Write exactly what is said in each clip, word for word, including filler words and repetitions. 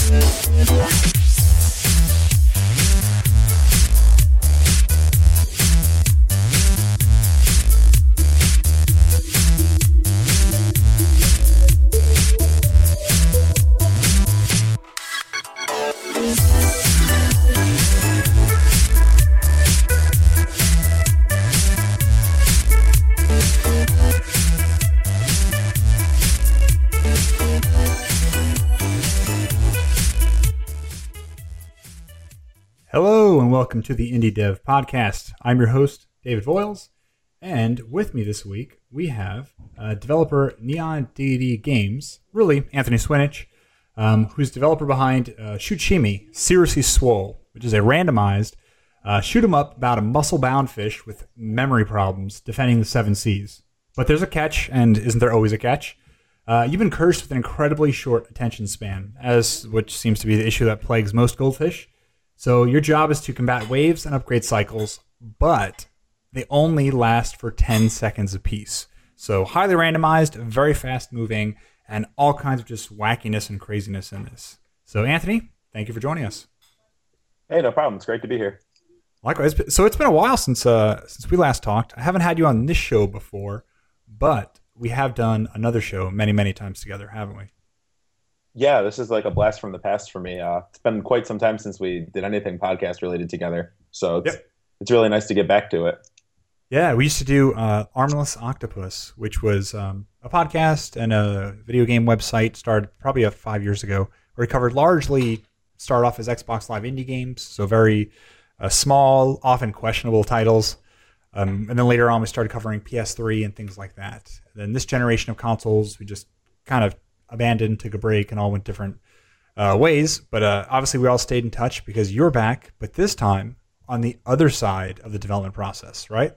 Hello and welcome to the Indie Dev Podcast. I'm your host, David Voiles, and with me this week we have uh, developer Neon Deity Games, really Anthony Swinich, um, who's developer behind uh, Shoot-Shimi, Seriously Swole, which is a randomized uh, shoot 'em up about a muscle-bound fish with memory problems defending the seven seas. But there's a catch, and isn't there always a catch? Uh, you've been cursed with an incredibly short attention span, as which seems to be the issue that plagues most goldfish. So your job is to combat waves and upgrade cycles, but they only last for ten seconds apiece. So highly randomized, very fast moving, and all kinds of just wackiness and craziness in this. So Anthony, thank you for joining us. Hey, no problem. It's great to be here. Likewise. So it's been a while since uh, since we last talked. I haven't had you on this show before, but we have done another show many, many times together, haven't we? Yeah, this is like a blast from the past for me. Uh, it's been quite some time since we did anything podcast related together. So it's, yep. it's really nice to get back to it. Yeah, we used to do uh, Armless Octopus, which was um, a podcast and a video game website started probably uh, five years ago, where we covered largely, started off as Xbox Live indie games, so very uh, small, often questionable titles. Um, and then later on, we started covering P S three and things like that. And then this generation of consoles, we just kind of abandoned, took a break, and all went different uh, ways. But uh, obviously, we all stayed in touch because you're back, but this time on the other side of the development process, right?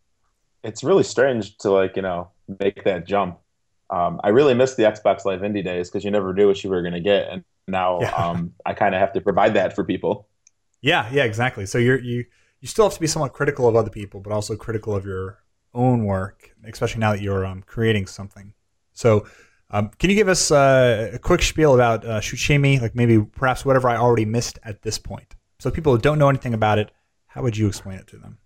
It's really strange to, like, you know, make that jump. Um, I really miss the Xbox Live Indie days because you never knew what you were going to get, and now yeah. um, I kind of have to provide that for people. Yeah, yeah, exactly. So you're you you still have to be somewhat critical of other people, but also critical of your own work, especially now that you're um, creating something. So. Um, can you give us uh, a quick spiel about uh, Shoot-Shimi, like maybe perhaps whatever I already missed at this point? So people who don't know anything about it, how would you explain it to them?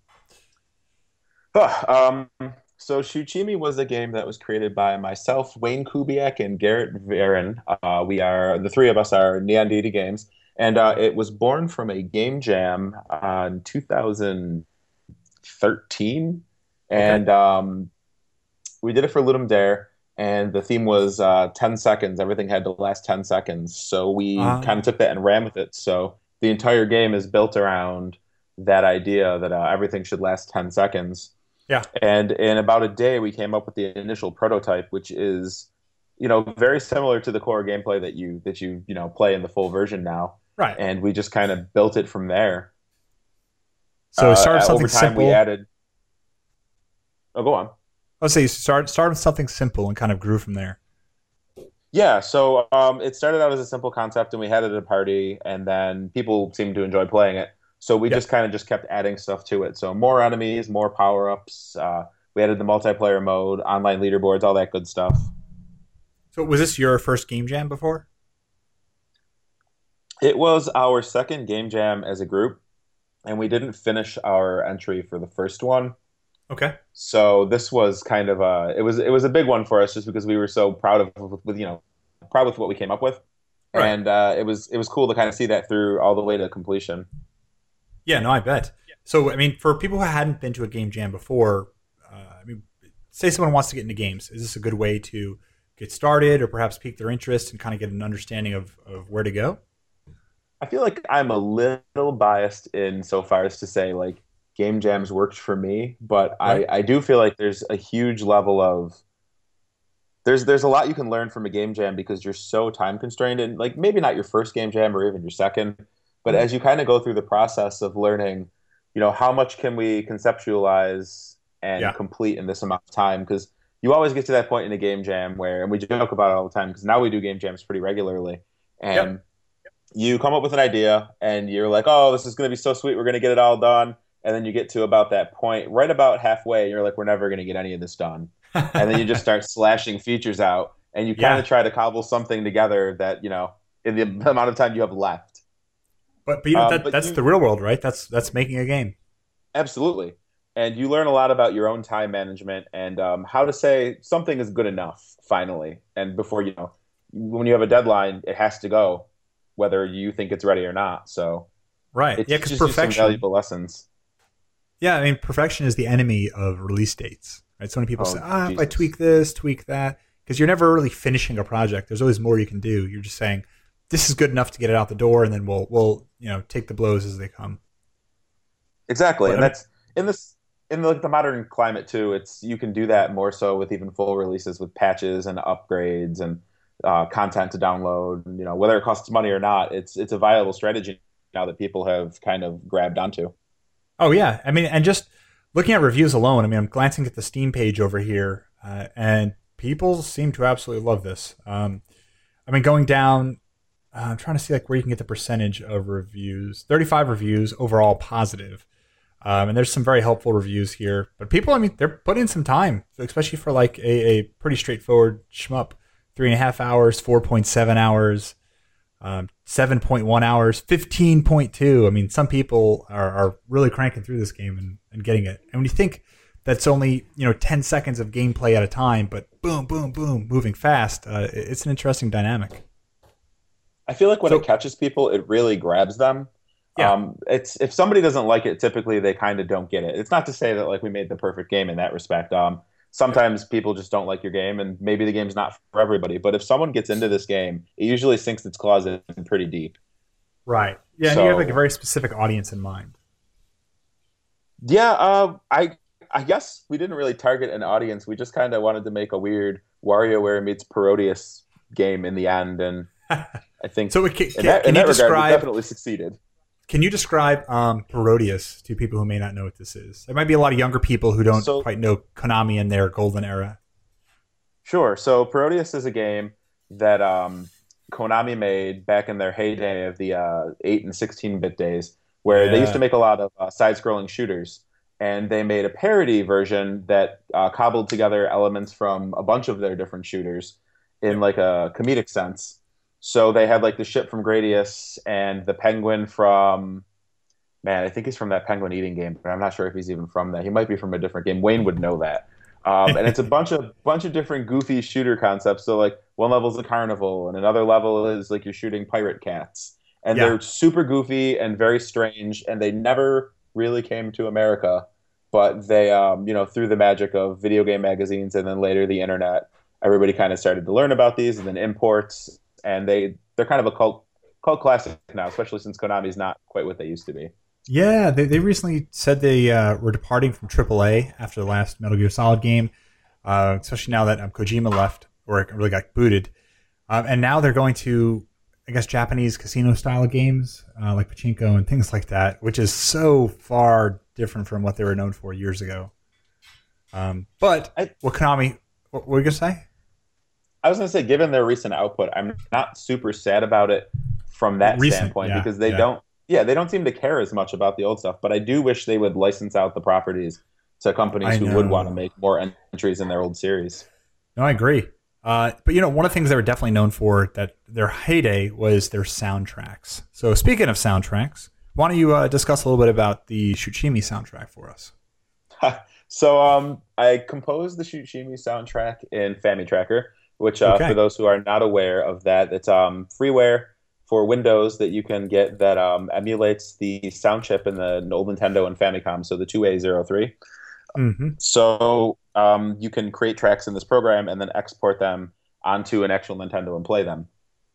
Huh, um, so Shoot-Shimi was a game that was created by myself, Wayne Kubiak, and Garrett Varon. Uh, we are, the three of us are Neon Deity Games, and uh, it was born from a game jam uh, in two thousand thirteen, and okay. um, we did it for Ludum Dare. And the theme was uh, ten seconds. Everything had to last ten seconds. So we uh, kind of took that and ran with it. So the entire game is built around that idea that uh, everything should last ten seconds. Yeah. And in about a day, we came up with the initial prototype, which is, you know, very similar to the core gameplay that you that you you know play in the full version now. Right. And we just kind of built it from there. So it started uh, something over time simple. We added. Oh, go on. Let's say you start start with something simple and kind of grew from there. Yeah, so um, it started out as a simple concept, and we had it at a party, and then people seemed to enjoy playing it. So we yep. just kind of just kept adding stuff to it. So more enemies, more power-ups. Uh, we added the multiplayer mode, online leaderboards, all that good stuff. So was this your first game jam before? It was our second game jam as a group, and we didn't finish our entry for the first one. Okay. So this was kind of a it was it was a big one for us just because we were so proud of with you know proud with what we came up with, right. and uh, it was it was cool to kind of see that through all the way to completion. Yeah, no, I bet. So I mean, for people who hadn't been to a game jam before, uh, I mean, say someone wants to get into games, is this a good way to get started, or perhaps pique their interest and kind of get an understanding of, of where to go? I feel like I'm a little biased in so far as to say like. Game jams worked for me, but right. I, I do feel like there's a huge level of there's there's a lot you can learn from a game jam because you're so time constrained, and like maybe not your first game jam or even your second, but mm-hmm. as you kind of go through the process of learning, you know, how much can we conceptualize and yeah. complete in this amount of time? Because you always get to that point in a game jam where, and we joke about it all the time because now we do game jams pretty regularly, and yep. you come up with an idea and you're like, oh, this is going to be so sweet, we're going to get it all done. And then you get to about that point, right about halfway, and you're like, we're never going to get any of this done. And then you just start slashing features out, and you kind of yeah. try to cobble something together that, you know, in the amount of time you have left. But but you know Um, that but that's you- the real world, right? That's that's making a game. Absolutely. And you learn a lot about your own time management and um, how to say something is good enough finally. And before you know, when you have a deadline, it has to go, whether you think it's ready or not. So Right. it Yeah, because teaches you some perfection. valuable lessons. Yeah, I mean, perfection is the enemy of release dates, right? So many people Oh, say, ah, if I Jesus. tweak this, tweak that, because you're never really finishing a project. There's always more you can do. You're just saying, this is good enough to get it out the door, and then we'll, we'll you know, take the blows as they come. Exactly. But, And I mean- that's in this in the, like the modern climate too. It's you can do that more so with even full releases with patches and upgrades and uh, content to download. You know, whether it costs money or not, it's it's a viable strategy now that people have kind of grabbed onto. Oh, yeah. I mean, and just looking at reviews alone, I mean, I'm glancing at the Steam page over here, uh, and people seem to absolutely love this. Um, I mean, going down, uh, I'm trying to see like where you can get the percentage of reviews. thirty-five reviews overall positive. Um, and there's some very helpful reviews here. But people, I mean, they're putting some time, especially for like a, a pretty straightforward shmup. Three and a half hours, four point seven hours, um, seven point one hours, fifteen point two. I mean, some people are, are really cranking through this game and, and getting it. And when you think that's only, you know, ten seconds of gameplay at a time, but boom, boom, boom, moving fast, uh, it's an interesting dynamic. I feel like when So- it catches people, it really grabs them. Yeah. Um, it's if somebody doesn't like it, typically they kind of don't get it. It's not to say that like we made the perfect game in that respect. Um, sometimes people just don't like your game, and maybe the game's not for everybody. But if someone gets into this game, it usually sinks its claws in pretty deep. Right. Yeah, and So- you have like a very specific audience in mind. Yeah, uh, I I guess we didn't really target an audience. We just kind of wanted to make a weird WarioWare meets Parodius game in the end, and I think So can, in can, that, can in you that regard, we describe definitely succeeded. can you describe um, Parodius to people who may not know what this is? There might be a lot of younger people who don't So- quite know Konami in their golden era. Sure. So Parodius is a game that um, Konami made back in their heyday of the uh, eight and sixteen bit days, where they Yeah. used to make a lot of uh, side-scrolling shooters. And they made a parody version that uh, cobbled together elements from a bunch of their different shooters in like a comedic sense. So they had like the ship from Gradius and the penguin from, man, I think he's from that penguin eating game, but I'm not sure if he's even from that. He might be from a different game. Wayne would know that. Um, and it's a bunch of bunch of different goofy shooter concepts. So like one level is a carnival, and another level is like you're shooting pirate cats, and Yeah. they're super goofy and very strange. And they never really came to America, but they, um, you know, through the magic of video game magazines and then later the internet, everybody kind of started to learn about these, and then imports, and they they're kind of a cult cult classic now, especially since Konami's not quite what they used to be. Yeah, they, they recently said they uh, were departing from triple A after the last Metal Gear Solid game, uh, especially now that um, Kojima left or it really got booted. Um, and now they're going to, I guess, Japanese casino-style games uh, like Pachinko and things like that, which is so far different from what they were known for years ago. Um, but I- what Konami, what were you going to say? I was going to say, given their recent output, I'm not super sad about it from that Recent, standpoint yeah, because they yeah. don't, yeah, they don't seem to care as much about the old stuff. But I do wish they would license out the properties to companies I who would know. want to make more entries in their old series. No, I agree. Uh, but, you know, one of the things they were definitely known for that their heyday was their soundtracks. So speaking of soundtracks, why don't you uh, discuss a little bit about the Shushimi soundtrack for us? So um, I composed the Shushimi soundtrack in FamiTracker, which uh, Okay. for those who are not aware of that, it's um, freeware for Windows that you can get that um, emulates the sound chip in the old Nintendo and Famicom, so the two A zero three. Mm-hmm. So um, you can create tracks in this program and then export them onto an actual Nintendo and play them.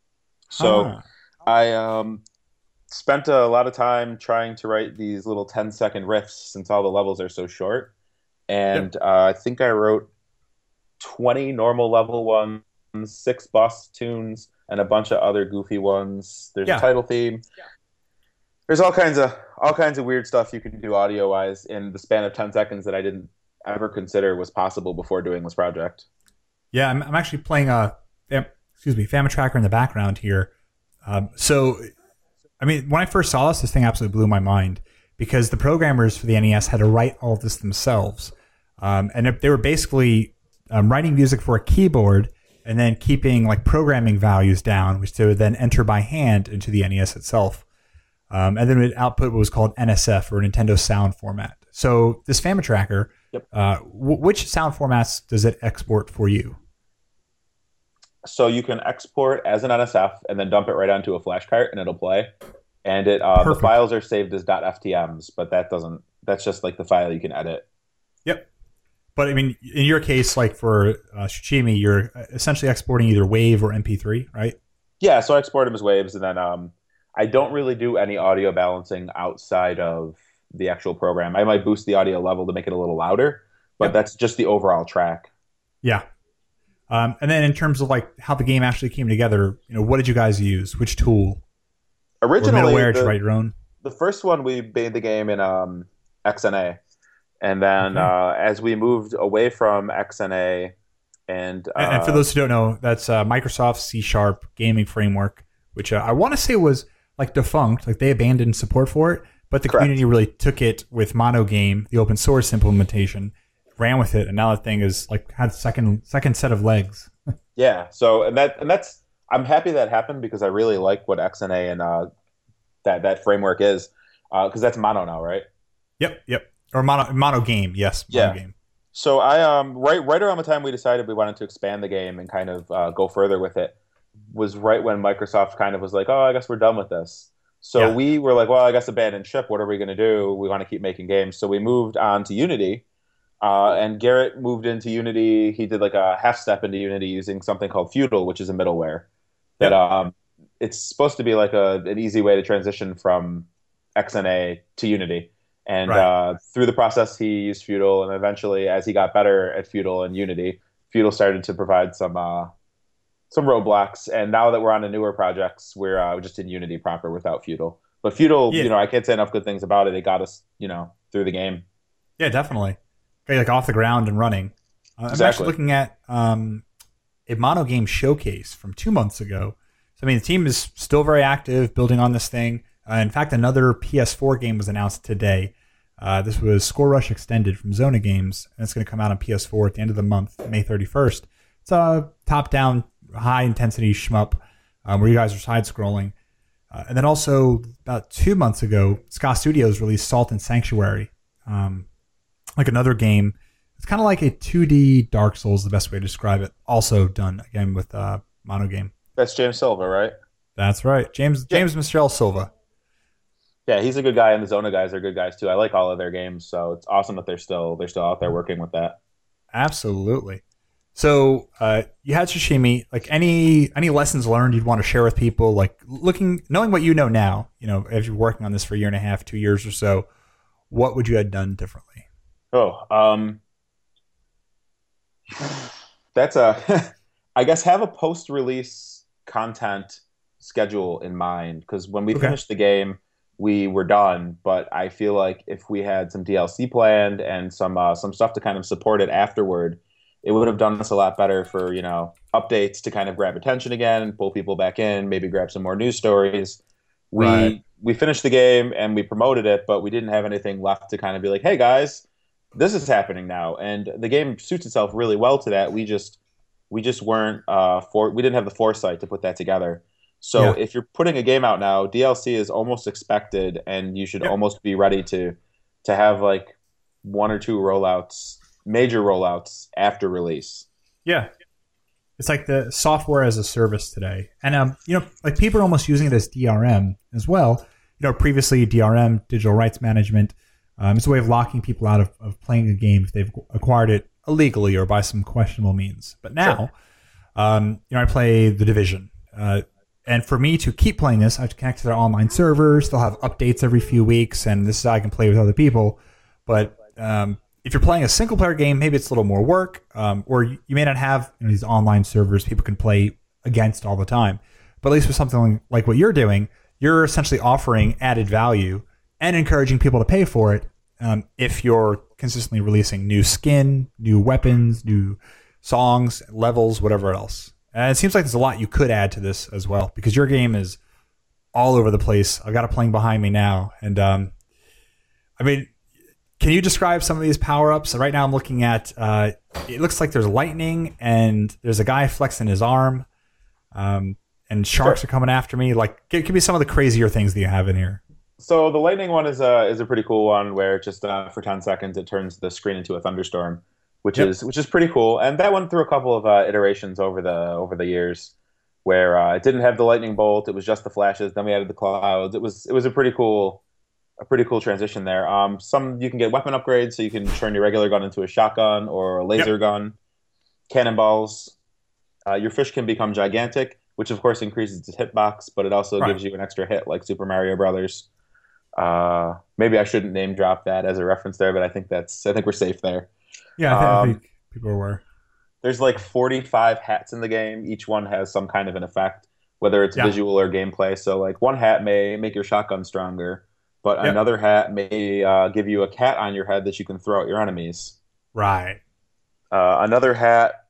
So Ah, I um, spent a lot of time trying to write these little ten second riffs since all the levels are so short. And uh, I think I wrote twenty normal level ones, six boss tunes, and a bunch of other goofy ones. There's Yeah. a title theme. There's all kinds of all kinds of weird stuff you can do audio wise in the span of ten seconds that I didn't ever consider was possible before doing this project. yeah, I'm, I'm actually playing a, fam- excuse me, FamiTracker in the background here. Um, so, I mean, when I first saw this, this thing absolutely blew my mind because the programmers for the N E S had to write all this themselves. Um, and they were basically um, writing music for a keyboard and then keeping like programming values down, which they would then enter by hand into the N E S itself. Um, and then it would output what was called N S F, or Nintendo Sound Format. So this FamiTracker, Yep. uh, w- which sound formats does it export for you? So you can export as an N S F and then dump it right onto a flash cart and it'll play. And it uh, the files are saved as .ftms, but that doesn't. That's just like the file you can edit. Yep. But I mean, in your case, like for uh, Sashimi, you're essentially exporting either WAV or M P three, right? Yeah. So I export them as waves, and then um, I don't really do any audio balancing outside of the actual program. I might boost the audio level to make it a little louder, but yep. that's just the overall track. Yeah. Um, and then in terms of like how the game actually came together, you know, what did you guys use? Which tool? Originally, or middleware the, to write your own? The first one, we made the game in um, X N A. And then okay. uh, as we moved away from X N A and... Uh, and, and for those who don't know, that's uh, Microsoft's C Sharp gaming framework, which uh, I want to say was like defunct, like they abandoned support for it, but the Correct. community really took it with MonoGame, the open source implementation, ran with it, and now the thing is like had second second set of legs. Yeah, so and that and that's I'm happy that happened because I really like what X N A and uh, that that framework is because uh, that's Mono now, right? Yep, yep. Or Mono MonoGame, yes, yeah. MonoGame. So I um right right around the time we decided we wanted to expand the game and kind of uh, go further with it was right when Microsoft kind of was like, oh, I guess we're done with this. So yeah. we were like, well, I guess abandon ship. What are we going to do? We want to keep making games. So we moved on to Unity. Uh, and Garrett moved into Unity. He did like a half step into Unity using something called Feudal, which is a middleware. That yep. um, it's supposed to be like a an easy way to transition from X N A to Unity. And right. uh, through the process, he used Feudal, and eventually, as he got better at Feudal and Unity, Feudal started to provide some uh, some roadblocks. And now that we're on to newer projects, we're uh, just in Unity proper without Feudal. But Feudal, yeah. you know, I can't say enough good things about it. It got us, you know, through the game. Yeah, definitely. Like off the ground and running. Uh, exactly. I'm actually looking at um, a MonoGame showcase from two months ago. So I mean, the team is still very active, building on this thing. Uh, in fact, another P S four game was announced today. Uh, this was Score Rush Extended from Zona Games, and it's going to come out on P S four at the end of the month, May thirty-first. It's a top-down, high-intensity shmup um, where you guys are side-scrolling. Uh, and then also, about two months ago, Ska Studios released Salt and Sanctuary. Um, like another game. It's kind of like a two D Dark Souls, the best way to describe it. Also done, again, with uh, MonoGame. That's James Silva, right? That's right. James yeah. James Michelle Silva. Yeah, he's a good guy, and the Zona guys are good guys, too. I like all of their games, so it's awesome that they're still they're still out there working with that. Absolutely. So uh, you had Sashimi. Like any any lessons learned you'd want to share with people, like looking, knowing what you know now, you know, as you're working on this for a year and a half, two years or so, what would you have done differently? Oh, um, that's a, I guess have a post-release content schedule in mind, because when we okay. finished the game, we were done, but I feel like if we had some D L C planned and some uh, some stuff to kind of support it afterward, it would have done us a lot better for, you know, updates to kind of grab attention again and pull people back in, maybe grab some more news stories. We, right. we finished the game and we promoted it, but we didn't have anything left to kind of be like, hey guys, this is happening now, and the game suits itself really well to that. We just, we just weren't uh, for, we didn't have the foresight to put that together. So yeah. if you're putting a game out now, D L C is almost expected, and you should yeah. almost be ready to, to have like one or two rollouts, major rollouts after release. Yeah, it's like the software as a service today, and um, you know, like people are almost using it as D R M as well. You know, previously D R M, digital rights management. Um, it's a way of locking people out of, of playing a game if they've acquired it illegally or by some questionable means. But now, sure. um, you know, I play The Division. Uh, and for me to keep playing this, I have to connect to their online servers. They'll have updates every few weeks, and this is how I can play with other people. But um, if you're playing a single-player game, maybe it's a little more work, um, or you, you may not have you know, these online servers people can play against all the time. But at least with something like what you're doing, you're essentially offering added value and encouraging people to pay for it um, if you're consistently releasing new skin, new weapons, new songs, levels, whatever else. And it seems like there's a lot you could add to this as well, because your game is all over the place. I've got it playing behind me now. And, um, I mean, can you describe some of these power-ups? Right now I'm looking at, uh, it looks like there's lightning and there's a guy flexing his arm, um, and sharks sure. are coming after me. Like, give, give me some of the crazier things that you have in here. So the lightning one is a, is a pretty cool one where just uh, for ten seconds it turns the screen into a thunderstorm, which yep. is which is pretty cool. And that went through a couple of uh, iterations over the over the years where uh, it didn't have the lightning bolt, it was just the flashes, then we added the clouds. It was it was a pretty cool a pretty cool transition there. Um, some you can get weapon upgrades, so you can turn your regular gun into a shotgun or a laser yep. gun, cannonballs. Uh, your fish can become gigantic, which of course increases its hitbox, but it also right. gives you an extra hit like Super Mario Brothers. Uh, maybe I shouldn't name drop that as a reference there, but I think that's I think we're safe there. Yeah, I think, um, I think people are aware. There's like forty-five hats in the game. Each one has some kind of an effect, whether it's yeah. visual or gameplay. So like one hat may make your shotgun stronger, but yep. another hat may uh, give you a cat on your head that you can throw at your enemies. Right. Uh, another hat,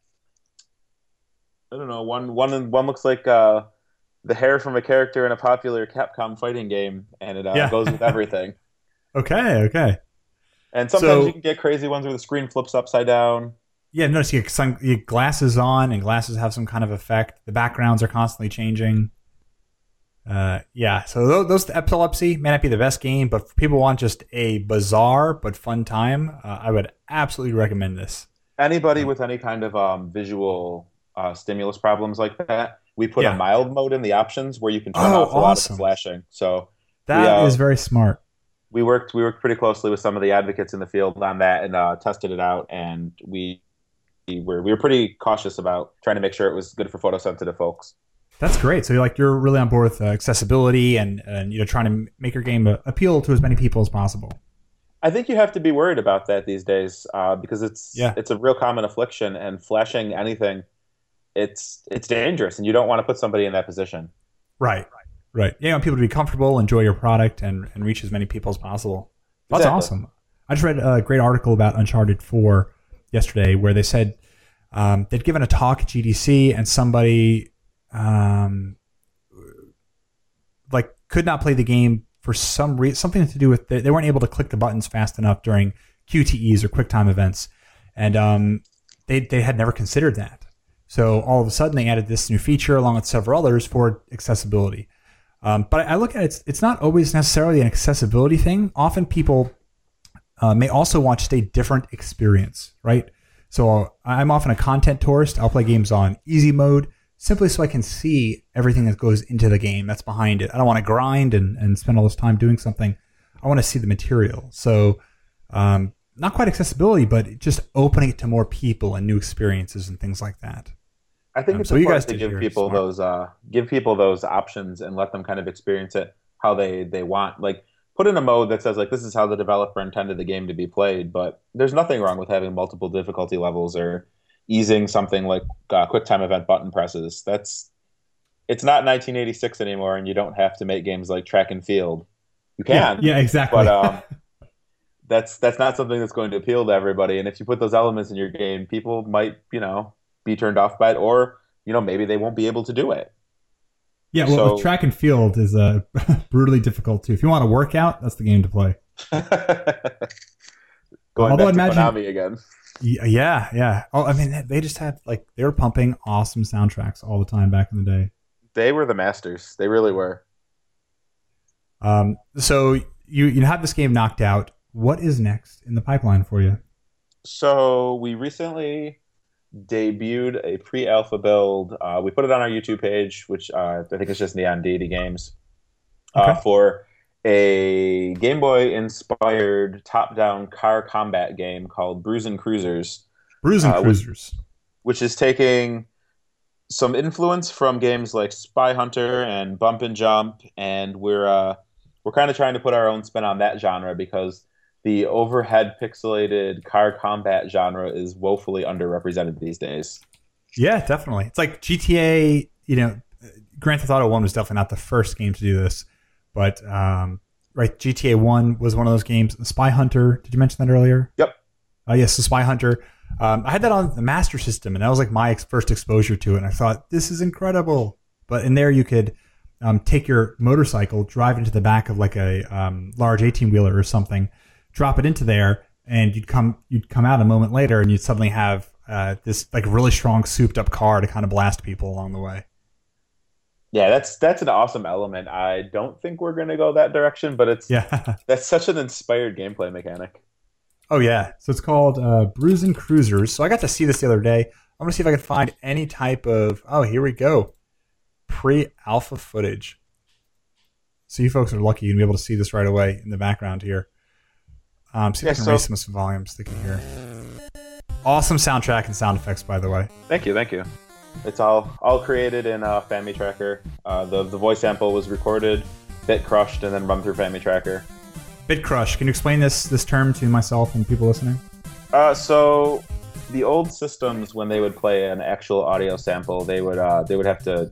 I don't know, one one one looks like uh, the hair from a character in a popular Capcom fighting game, and it uh, yeah. goes with everything. Okay, okay. And sometimes so, you can get crazy ones where the screen flips upside down. Yeah, notice you get, sun, you get glasses on, and glasses have some kind of effect. The backgrounds are constantly changing. Uh, yeah, so those, those Epilepsy may not be the best game, but if people want just a bizarre but fun time, uh, I would absolutely recommend this. Anybody with any kind of um, visual uh, stimulus problems like that, we put yeah. a mild mode in the options where you can turn oh, off a awesome. lot of the flashing. So that we, uh, is very smart. We worked we worked pretty closely with some of the advocates in the field on that and uh, tested it out, and we we were we were pretty cautious about trying to make sure it was good for photosensitive folks. That's great. So you're like you're really on board with uh, accessibility and and you know trying to make your game appeal to as many people as possible. I think you have to be worried about that these days uh, because it's yeah. it's a real common affliction, and flashing anything, it's it's dangerous, and you don't want to put somebody in that position. Right. Right. Yeah, you want people to be comfortable, enjoy your product, and, and reach as many people as possible. That's exactly. awesome. I just read a great article about Uncharted four yesterday where they said um, they'd given a talk at G D C and somebody um, like could not play the game for some reason, something to do with they, they weren't able to click the buttons fast enough during Q T Es or QuickTime events, and um, they they had never considered that. So all of a sudden they added this new feature along with several others for accessibility. Um, but I look at it, it's, it's not always necessarily an accessibility thing. Often people uh, may also want just a different experience, right? So I'm often a content tourist. I'll play games on easy mode simply so I can see everything that goes into the game that's behind it. I don't want to grind and, and spend all this time doing something. I want to see the material. So um, not quite accessibility, but just opening it to more people and new experiences and things like that. I think um, it's so important you guys to give people smart. those uh, give people those options and let them kind of experience it how they, they want. Like put in a mode that says like this is how the developer intended the game to be played, but there's nothing wrong with having multiple difficulty levels or easing something like uh, QuickTime event button presses. That's it's not nineteen eighty-six anymore, and you don't have to make games like Track and Field. You can, yeah, yeah exactly. But um, that's that's not something that's going to appeal to everybody. And if you put those elements in your game, people might you know. be turned off by it, or you know maybe they won't be able to do it. Yeah, well, so, with Track and Field is uh, brutally difficult too. If you want to work out, that's the game to play. Going Although back to imagine, Konami again. Yeah, yeah. Oh, I mean, they just had like they were pumping awesome soundtracks all the time back in the day. They were the masters. They really were. Um. So you you have this game knocked out. What is next in the pipeline for you? So we recently debuted a pre-alpha build. Uh, we put it on our YouTube page, which uh, I think it's just Neon Deity Games, uh, okay. for a Game Boy-inspired top-down car combat game called Bruisin' Cruisers. Bruisin' uh, Cruisers. Which, which is taking some influence from games like Spy Hunter and Bump and Jump, and we're uh, we're kind of trying to put our own spin on that genre because the overhead pixelated car combat genre is woefully underrepresented these days. Yeah, definitely. It's like G T A, you know, Grand Theft Auto one was definitely not the first game to do this, but um, right, G T A one was one of those games. Spy Hunter, did you mention that earlier? Yep. Uh, yes, the Spy Hunter. Um, I had that on the Master System, and that was like my ex- first exposure to it, and I thought, this is incredible. But in there, you could um, take your motorcycle, drive into the back of like a um, large eighteen-wheeler or something, drop it into there, and you'd come you'd come out a moment later, and you'd suddenly have uh, this like really strong souped up car to kind of blast people along the way. Yeah, that's that's an awesome element. I don't think we're going to go that direction, but it's Yeah. that's such an inspired gameplay mechanic. Oh yeah. So it's called uh, Bruising Cruisers. So I got to see this the other day. I'm gonna see if I can find any type of. Oh, here we go. Pre-alpha footage. So you folks are lucky you'll be able to see this right away in the background here. Um, see if Yeah, I can so- raise some of some volumes so they can hear. Awesome soundtrack and sound effects, by the way. Thank you, thank you. It's all all created in uh, FamiTracker. Uh, the the voice sample was recorded, bit crushed, and then run through FamiTracker. Bit Crush. Can you explain this this term to myself and people listening? Uh, so the old systems, when they would play an actual audio sample, they would uh, they would have to.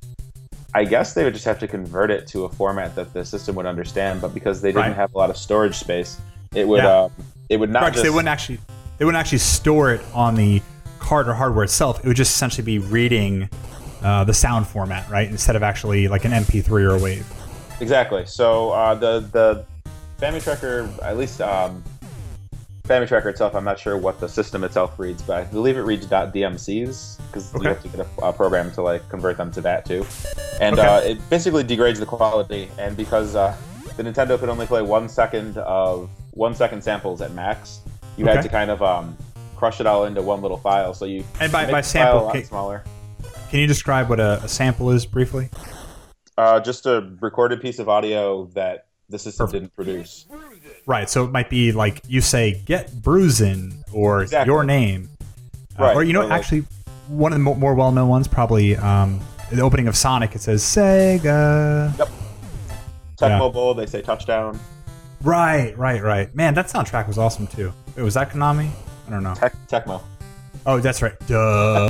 I guess they would just have to convert it to a format that the system would understand. But because they didn't Right. have a lot of storage space, it would Yeah. uh, it would not Right, 'cause just. they wouldn't actually they wouldn't actually store it on the card or hardware itself. It would just essentially be reading uh, the sound format, right, instead of actually like an M P three or a WAV. Exactly. So uh, the the FamiTracker, at least um, FamiTracker itself, I'm not sure what the system itself reads, but I believe it reads .dmcs because Okay. you have to get a, a program to like convert them to that too, and Okay. uh, it basically degrades the quality. And because uh, the Nintendo could only play one second of one second samples at max, you Okay. had to kind of um, crush it all into one little file. So you And by- make by the sample, file a lot ca- smaller. Can you describe what a, a sample is briefly? Uh, just a recorded piece of audio that the system Perfect. didn't produce. Right, so it might be like you say "get bruising" or Exactly. your name, Uh, Right, or you know, or like- actually, one of the mo- more well-known ones probably um, the opening of Sonic. It says Sega. Yep. Tecmo Yeah. Bowl, they say touchdown. Right, right, right. Man, that soundtrack was awesome too. Wait, was that Konami? I don't know. Tec- Tecmo. Oh, that's right. Duh.